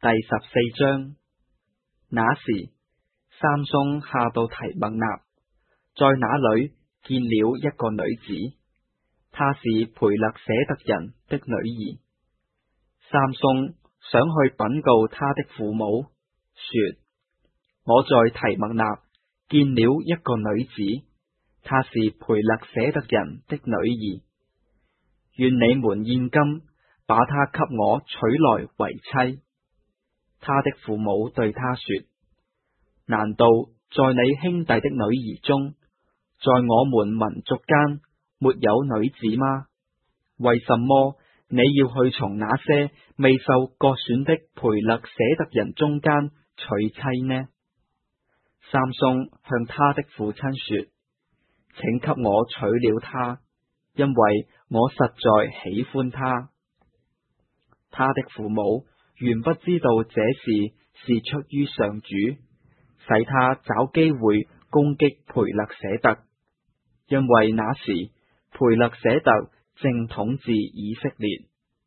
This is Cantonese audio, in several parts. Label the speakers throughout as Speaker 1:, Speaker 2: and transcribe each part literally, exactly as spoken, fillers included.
Speaker 1: 第十四章。那時，三松下到提默納，在那裏見了一個女子，她是培勒舍特人的女兒。三松想去稟告他的父母，說：我在提默納見了一個女子，她是培勒舍特人的女兒，願你們現今把她給我娶來為妻。他的父母對他說：難道在你兄弟的女兒中，在我們民族間沒有女子嗎？為什麼你要去從那些未受割選的培勒舍特人中間娶妻呢？三松向他的父親說：請給我娶了她，因為我實在喜歡她。他的父母原不知道這事是出於上主，使他找機會攻擊培勒舍特，因為那時培勒舍特正統治以色列。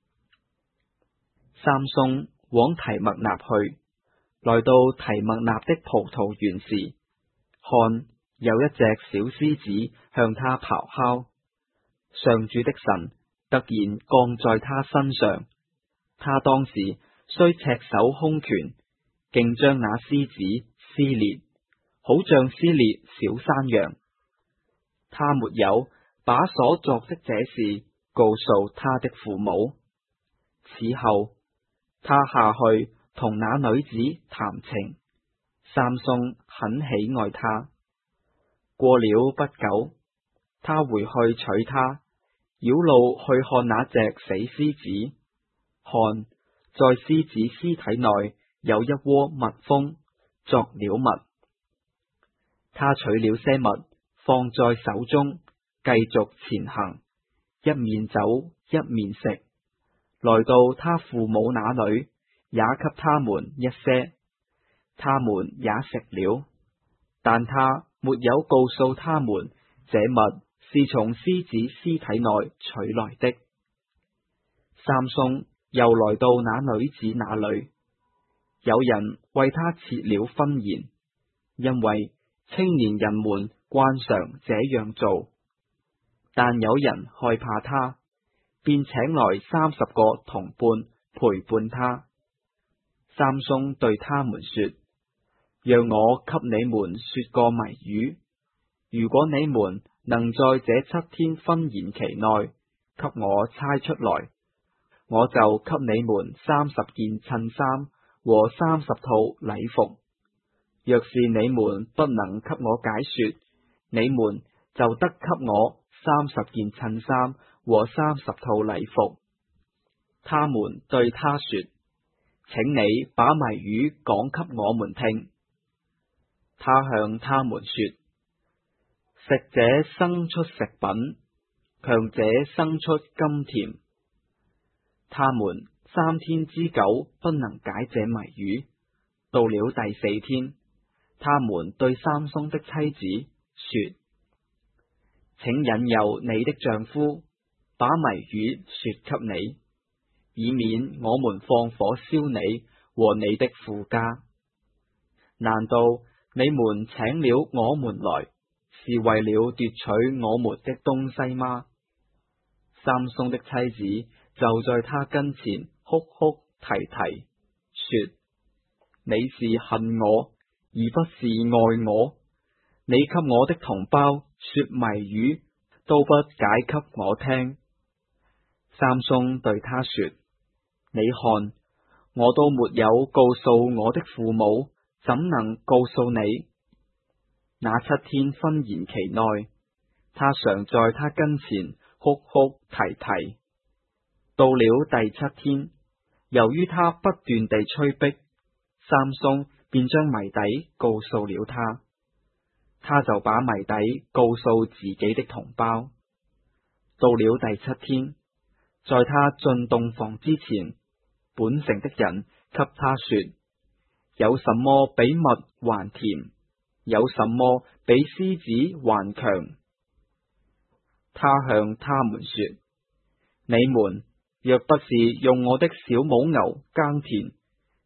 Speaker 1: 三松往提默納去，來到提默納的葡萄園時，看，有一隻小獅子向他咆哮，上主的神突然降在他身上，他當時雖赤手空拳，竟將那獅子撕裂，好像撕裂小山羊。他沒有把所作的這事告訴他的父母。此後，他下去同那女子談情，三松很喜愛她。過了不久，他回去娶她，繞路去看那隻死獅子，看，在獅子屍體內有一窩蜜蜂，作了蜜。他取了些蜜，放在手中，繼續前行，一面走一面食。來到他父母那裏，也給他們一些，他們也食了，但他沒有告訴他們這蜜是從獅子屍體內取來的。三松又來到那女子那裏，有人為他設了婚筵，因為青年人們慣常這樣做，但有人害怕他，便請來三十個同伴陪伴他。三松對他們說：讓我給你們說個謎語，如果你們能在這七天婚筵期內給我猜出來，我就給你們三十件襯衫和三十套禮服。若是你們不能給我解說，你們就得給我三十件襯衫和三十套禮服。他們對他說：請你把謎語講給我們聽。他向他們說：食者生出食品，強者生出甘甜。他們三天之久不能解這謎語，到了第四天，他們對三松的妻子說：請引誘你的丈夫，把謎語說給你，以免我們放火燒你和你的父家。難道你們請了我們來，是為了奪取我們的東西嗎？三松的妻子就在他跟前哭哭啼啼，說：你是恨我，而不是愛我。你給我的同胞說謎語，都不解給我聽。三松對他說：你看，我都沒有告訴我的父母，怎能告訴你？那七天婚筵期內，他常在他跟前哭哭啼啼。到了第七天，由於他不斷地催逼，三松便將謎底告訴了他。他就把謎底告訴自己的同胞。到了第七天，在他進洞房之前，本城的人給他說：有什麼比蜜還甜？有什麼比獅子還強？他向他們說：你們若不是用我的小母牛耕田，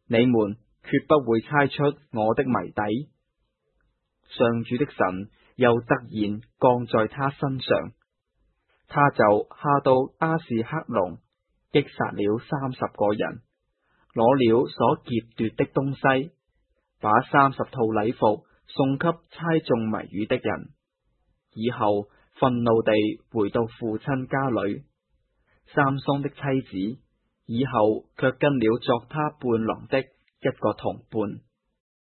Speaker 1: 你們決不會猜出我的謎底。上主的神又突然降在他身上，他就下到亞士克隆，擊殺了三十個人，攞了所劫奪的東西，把三十套禮服送給猜中謎語的人。以後憤怒地回到父親家裏。三桑的妻子以後卻跟了作他伴郎的一個同伴。